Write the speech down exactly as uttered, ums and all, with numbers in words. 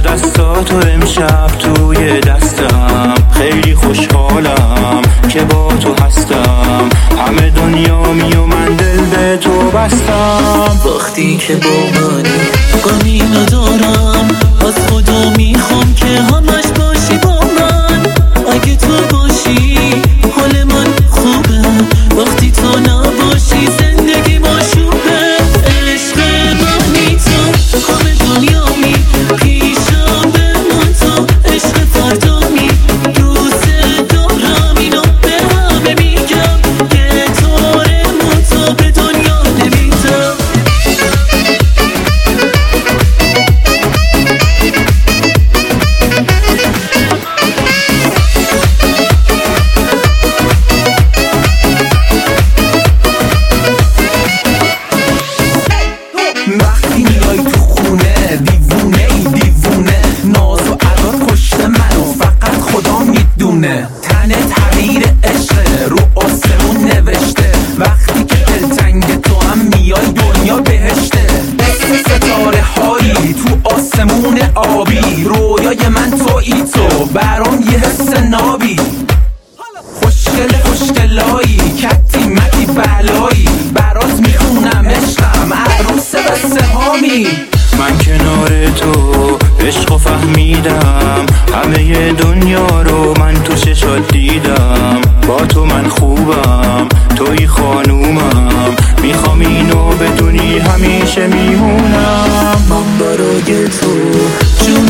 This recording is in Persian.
دستاتو امشب توی دستم، خیلی خوشحالم که با تو هستم، همه دنیامی و من دل به تو بستم. وقتی که با منی غمی ندارم، از خدا میخوام که همش باشی با من. اگه تو باشی حال من خوبه، وقتی تو نباشی زندگی مشوبه. عشق منی تو، همه دنیامی پیشم بمون تو. عشق فردامی دوست دارم، اینو به همه میگم که طورمون تو به دنیا نمیدم. وقتی میای تو خونه دیوونه ای دیوونه، ناز و ادا پشت منو فقط خدا میدونه. تنه تغییر عشقه رو آسمون نوشته، وقتی که دلتنگ تو هم میای دنیا بهشته. مثل ستاره هایی تو آسمون آبی، رویای من تویی تو، برام یه حس نابی. خوشگل خوشگلایی کتی متی بلایی، برات میخونم عشقم عروس قصه هامی. من کنار تو عشقو فهمیدم، همه دنیا رو من تو چشات دیدم. با تو من خوبم، توی خانومم، میخوام اینو بدونی همیشه میمونم. من برای تو جون